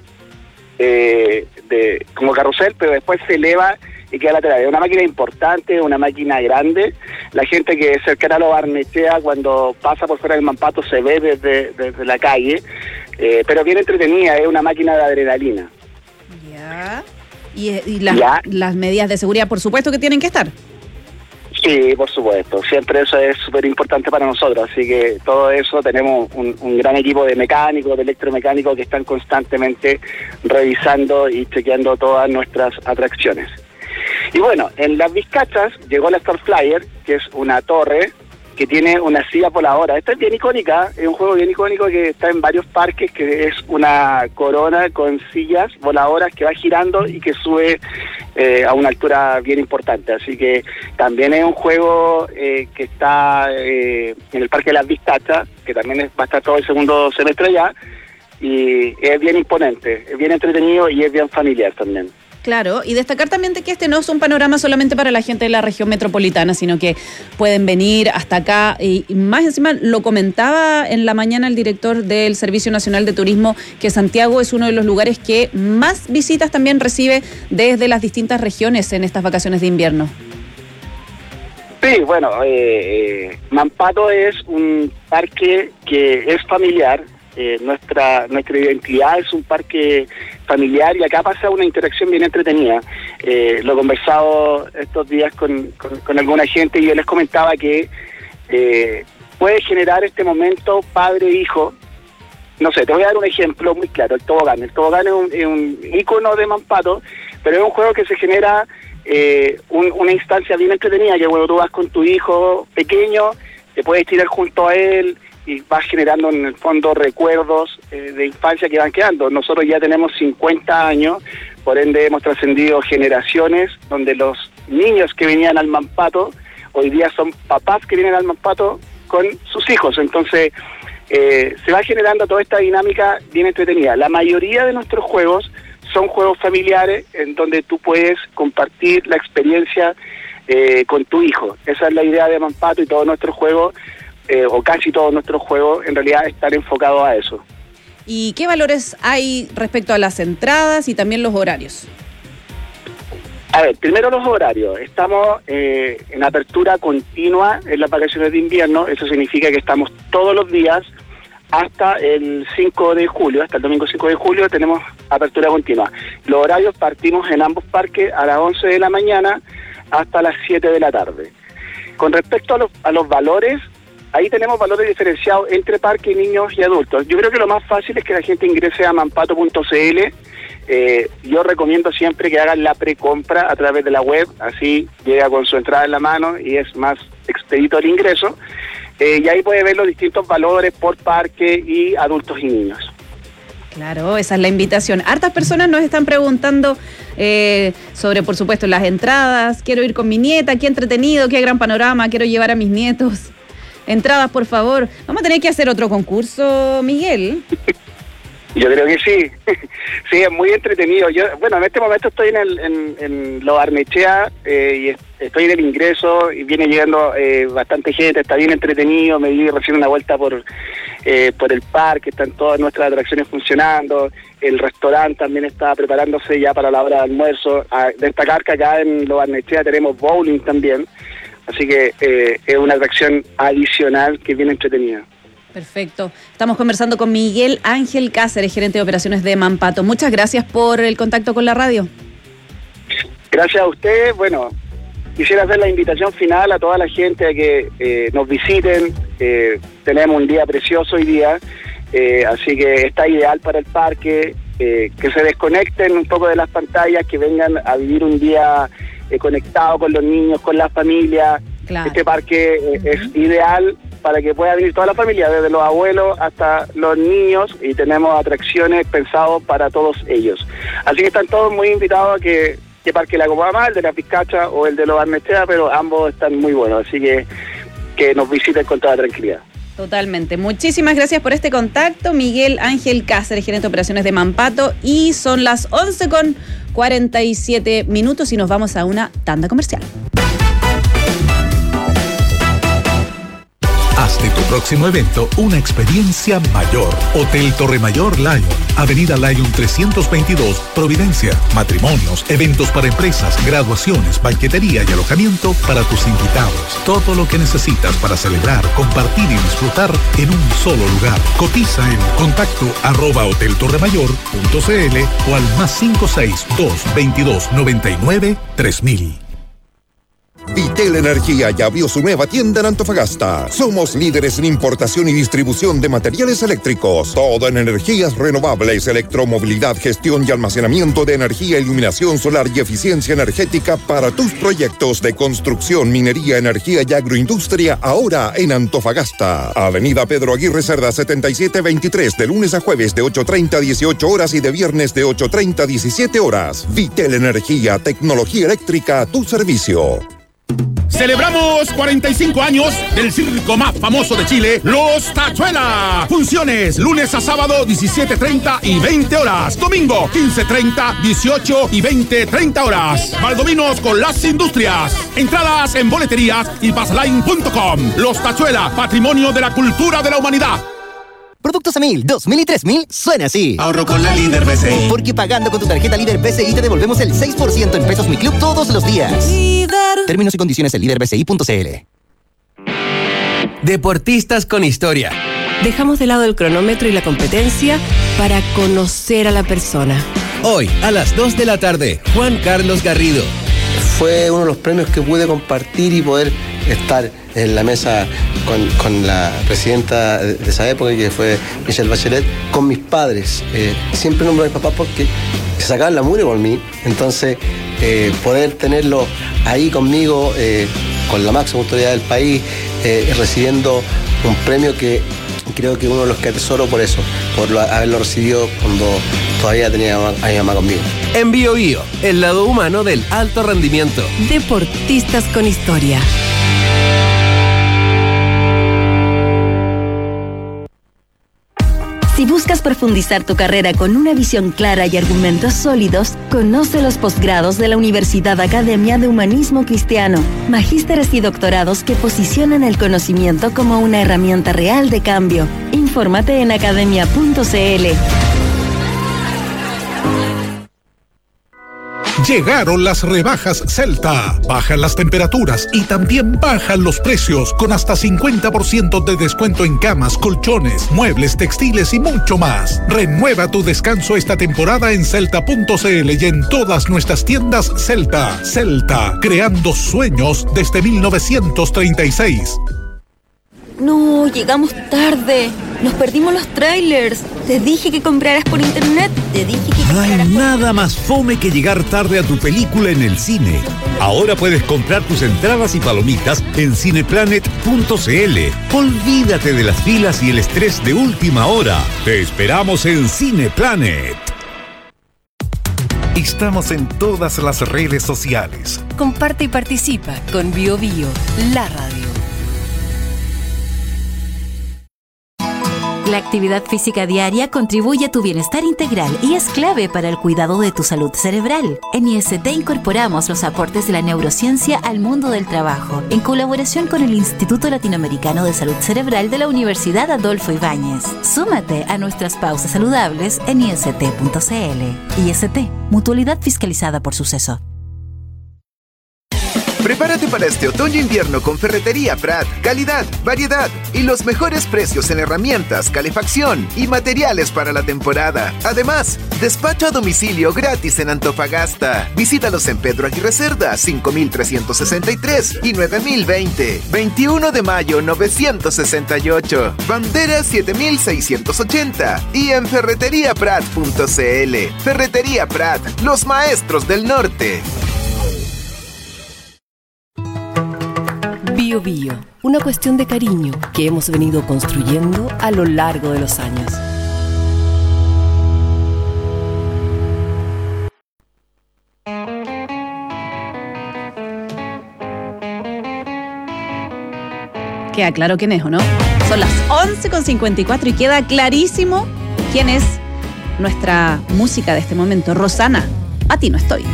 como carrusel, pero después se eleva y queda lateral. Es una máquina importante, una máquina grande. La gente que es cercana a Lo Barnechea, cuando pasa por fuera del Mampato, se ve desde la calle, pero bien entretenida, es una máquina de adrenalina. Ya. Y las medidas de seguridad, por supuesto que tienen que estar. Sí, por supuesto. Siempre eso es súper importante para nosotros. Así que todo eso, tenemos un gran equipo de mecánicos, de electromecánicos que están constantemente revisando y chequeando todas nuestras atracciones. Y bueno, en Las Vizcachas llegó la Star Flyer, que es una torre que tiene una silla voladora. Esta es bien icónica, es un juego bien icónico que está en varios parques, que es una corona con sillas voladoras que va girando y que sube a una altura bien importante. Así que también es un juego que está en el Parque de Las Vizcachas, que también va a estar todo el segundo semestre ya, y es bien imponente, es bien entretenido y es bien familiar también. Claro, y destacar también de que este no es un panorama solamente para la gente de la región metropolitana, sino que pueden venir hasta acá y más encima lo comentaba en la mañana el director del Servicio Nacional de Turismo, que Santiago es uno de los lugares que más visitas también recibe desde las distintas regiones en estas vacaciones de invierno. Sí, bueno, Mampato es un parque que es familiar. Nuestra identidad es un parque familiar y acá pasa una interacción bien entretenida. Lo he conversado estos días con alguna gente y yo les comentaba que puede generar este momento padre-hijo. No sé, te voy a dar un ejemplo muy claro, el tobogán. El tobogán es un ícono de Mampato, pero es un juego que se genera una instancia bien entretenida, que cuando tú vas con tu hijo pequeño, te puedes tirar junto a él y vas generando en el fondo recuerdos de infancia que van quedando. Nosotros ya tenemos 50 años, por ende hemos trascendido generaciones donde los niños que venían al Mampato hoy día son papás que vienen al Mampato con sus hijos. Entonces se va generando toda esta dinámica bien entretenida. La mayoría de nuestros juegos son juegos familiares en donde tú puedes compartir la experiencia con tu hijo. Esa es la idea de Mampato, y todos nuestros juegos, o casi todos nuestros juegos, en realidad están enfocados a eso. ¿Y qué valores hay respecto a las entradas y también los horarios? A ver, primero los horarios. Estamos en apertura continua en las vacaciones de invierno. Eso significa que estamos todos los días hasta el 5 de julio, hasta el domingo 5 de julio tenemos apertura continua. Los horarios partimos en ambos parques a las 11 de la mañana hasta las 7 de la tarde. Con respecto a los valores, ahí tenemos valores diferenciados entre parques, niños y adultos. Yo creo que lo más fácil es que la gente ingrese a mampato.cl. Yo recomiendo siempre que hagan la precompra a través de la web, así llega con su entrada en la mano y es más expedito el ingreso. Y ahí puede ver los distintos valores por parque y adultos y niños. Claro, esa es la invitación. Hartas personas nos están preguntando sobre, por supuesto, las entradas. Quiero ir con mi nieta, qué entretenido, qué gran panorama, quiero llevar a mis nietos. Entradas, por favor. Vamos a tener que hacer otro concurso, Miguel. Yo creo que sí. Sí, es muy entretenido. Yo, bueno, en este momento estoy en Lo Barnechea y estoy en el ingreso y viene llegando bastante gente. Está bien entretenido. Me di recién una vuelta por el parque. Están todas nuestras atracciones funcionando. El restaurante también está preparándose ya para la hora de almuerzo. A destacar que acá en Lo Barnechea tenemos bowling también. Así que es una atracción adicional que es bien entretenida. Perfecto. Estamos conversando con Miguel Ángel Cáceres, gerente de operaciones de Mampato. Muchas gracias por el contacto con la radio. Gracias a ustedes. Bueno, quisiera hacer la invitación final a toda la gente a que nos visiten. Tenemos un día precioso hoy día, así que está ideal para el parque. Que se desconecten un poco de las pantallas, que vengan a vivir un día conectado con los niños, con la familia. Claro. Este parque es ideal para que pueda venir toda la familia, desde los abuelos hasta los niños, y tenemos atracciones pensadas para todos ellos. Así que están todos muy invitados a que parque la Copama, el de la Pizcacha o el de Lo Barnechea, pero ambos están muy buenos, así que nos visiten con toda tranquilidad. Totalmente. Muchísimas gracias por este contacto, Miguel Ángel Cáceres, gerente de operaciones de Mampato, y son las 11:47 y nos vamos a una tanda comercial. Haz de tu próximo evento una experiencia mayor. Hotel Torre Mayor Lyon, Avenida Lyon 322, Providencia. Matrimonios, eventos para empresas, graduaciones, banquetería y alojamiento para tus invitados. Todo lo que necesitas para celebrar, compartir y disfrutar en un solo lugar. Cotiza en contacto@hoteltorremayor.cl o al +562-2299-3000. Vitel Energía ya abrió su nueva tienda en Antofagasta. Somos líderes en importación y distribución de materiales eléctricos. Todo en energías renovables, electromovilidad, gestión y almacenamiento de energía, iluminación solar y eficiencia energética para tus proyectos de construcción, minería, energía y agroindustria, ahora en Antofagasta. Avenida Pedro Aguirre Cerda 7723, de lunes a jueves de 8:30 a 18 horas y de viernes de 8:30 a 17 horas. Vitel Energía, tecnología eléctrica a tu servicio. Celebramos 45 años del circo más famoso de Chile, Los Tachuela. Funciones lunes a sábado 17:30 y 20 horas. Domingo 15:30, 18 y 20:30 horas. Valdominos con las industrias. Entradas en boleterías y passline.com. Los Tachuela, patrimonio de la cultura de la humanidad. Productos a 1000, 2000 y 3000 suena así. Ahorro con la Líder BCI. Porque pagando con tu tarjeta Líder BCI te devolvemos el 6% en pesos Mi Club todos los días. Líder. Términos y condiciones en liderbci.cl. Deportistas con historia. Dejamos de lado el cronómetro y la competencia para conocer a la persona. Hoy, a las 2 de la tarde, Juan Carlos Garrido. Fue uno de los premios que pude compartir y poder estar en la mesa con la presidenta de esa época, que fue Michelle Bachelet, con mis padres. Siempre nombro a mis papás porque se sacaban la mugre por mí. Entonces, poder tenerlo ahí conmigo, con la máxima autoridad del país, recibiendo un premio que creo que uno de los que atesoro por eso, por haberlo recibido cuando todavía tenía a mi mamá conmigo. En Bio Bio, el lado humano del alto rendimiento. Deportistas con historia. Si buscas profundizar tu carrera con una visión clara y argumentos sólidos, conoce los posgrados de la Universidad Academia de Humanismo Cristiano, magísteres y doctorados que posicionan el conocimiento como una herramienta real de cambio. Infórmate en academia.cl. Llegaron las rebajas Celta. Bajan las temperaturas y también bajan los precios con hasta 50% de descuento en camas, colchones, muebles, textiles y mucho más. Renueva tu descanso esta temporada en celta.cl y en todas nuestras tiendas Celta. Celta, creando sueños desde 1936. No, llegamos tarde. Nos perdimos los trailers. Te dije que compraras por internet. No hay nada más fome que llegar tarde a tu película en el cine. Ahora puedes comprar tus entradas y palomitas en cineplanet.cl. Olvídate de las filas y el estrés de última hora. Te esperamos en Cineplanet. Estamos en todas las redes sociales. Comparte y participa con Bio Bio, la radio. La actividad física diaria contribuye a tu bienestar integral y es clave para el cuidado de tu salud cerebral. En IST incorporamos los aportes de la neurociencia al mundo del trabajo, en colaboración con el Instituto Latinoamericano de Salud Cerebral de la Universidad Adolfo Ibáñez. Súmate a nuestras pausas saludables en ist.cl. IST, mutualidad fiscalizada por Suceso. Prepárate para este otoño-invierno con Ferretería Prat. Calidad, variedad y los mejores precios en herramientas, calefacción y materiales para la temporada. Además, despacho a domicilio gratis en Antofagasta. Visítalos en Pedro Aguirre Cerda, 5363 y 9020. 21 de mayo, 968. Bandera 7680. Y en ferreteriaprat.cl. Ferretería Prat, los maestros del norte. Bio Bio, una cuestión de cariño que hemos venido construyendo a lo largo de los años. Queda claro quién es, ¿o no? Son las 11:54 y queda clarísimo quién es nuestra música de este momento. Rosana, a ti no estoy.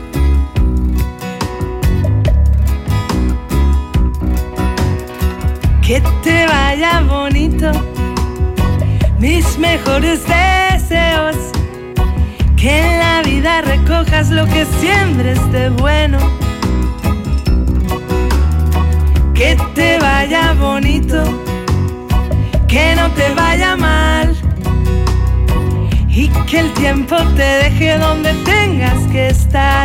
Que te vaya bonito, mis mejores deseos. Que en la vida recojas lo que siembres de bueno. Que te vaya bonito, que no te vaya mal. Y que el tiempo te deje donde tengas que estar.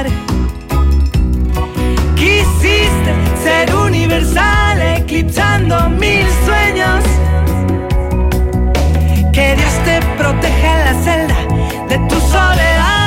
Quisiste ser universal, eclipsando 1000 sueños. Que Dios te proteja en la celda de tu soledad.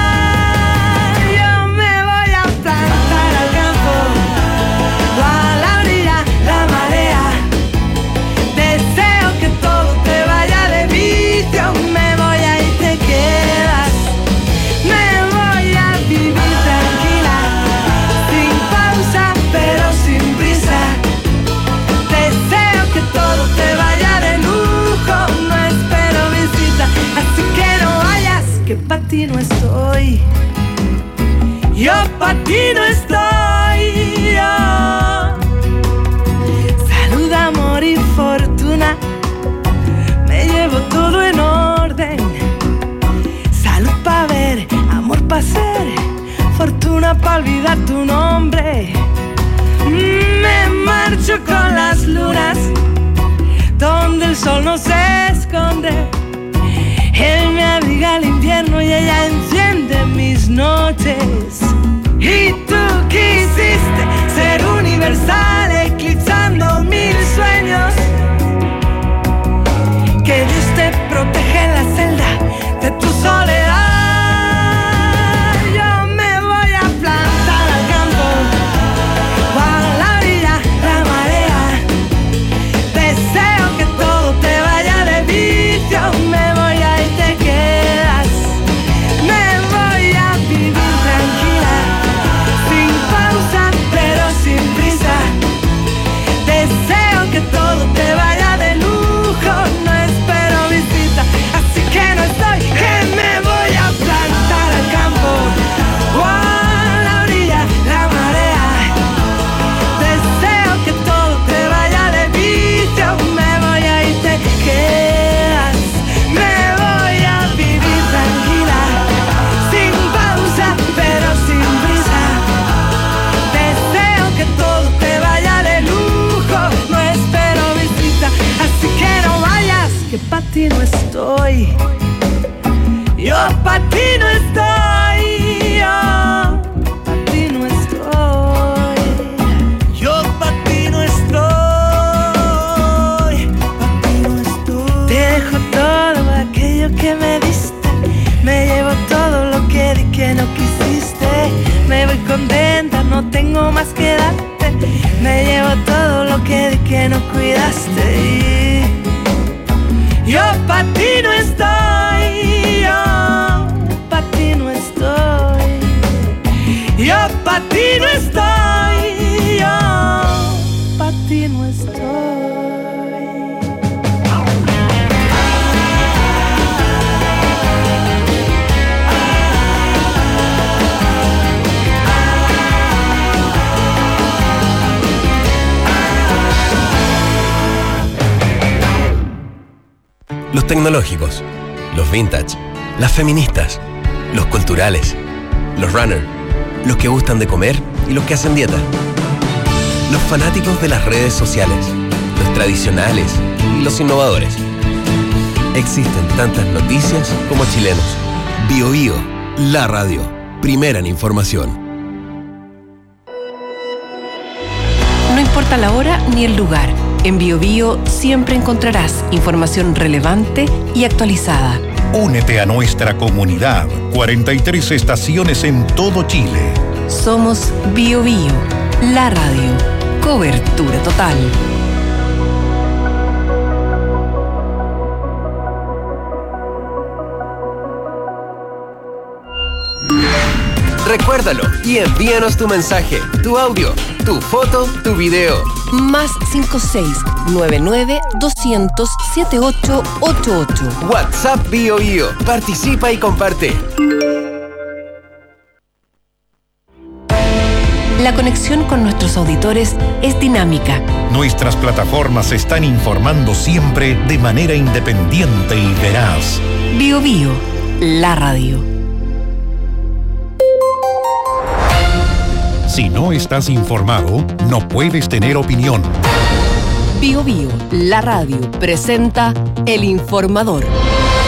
Yo me voy a plantar al campo, a la orilla, la marea. Deseo que todo te vaya de vicio. Me voy a ir, te quedas. Me voy a vivir tranquila, sin pausa, pero sin prisa. Deseo que todo te vaya de lujo. No espero visita, así que no vayas, que pa' ti no estoy. Yo pa' ti no estoy. Yo. Salud, amor y fortuna, me llevo todo en orden. Salud pa' ver, amor pa' ser, fortuna pa' olvidar tu nombre. Me marcho con las lunas, donde el sol no se esconde. Él me abriga el invierno y ella enciende mis noches. Y tú quisiste ser universal, pa' ti no estoy, yo pa' ti no estoy. Yo pa' ti no estoy, pa' ti no estoy. Te dejo todo aquello que me diste, me llevo todo lo que di que no quisiste. Me voy contenta, no tengo más que darte, me llevo todo lo que di que no cuidaste. Yo pa' ti no estoy, yo pa' ti no estoy. Yo pa' ti no estoy, yo pa' ti no estoy. Los tecnológicos, los vintage, las feministas, los culturales, los runners, los que gustan de comer y los que hacen dieta. Los fanáticos de las redes sociales, los tradicionales y los innovadores. Existen tantas noticias como chilenos. BioBio, la radio, primera en información. No importa la hora ni el lugar. En BioBio siempre encontrarás información relevante y actualizada. Únete a nuestra comunidad. 43 estaciones en todo Chile. Somos BioBio, la radio. Cobertura total. Recuérdalo y envíanos tu mensaje, tu audio, tu foto, tu video. Más 56-99-200-7888. WhatsApp BioBio. Participa y comparte. La conexión con nuestros auditores es dinámica. Nuestras plataformas están informando siempre de manera independiente y veraz. BioBio, la radio. Si no estás informado, no puedes tener opinión. BioBio, la radio, presenta El Informador.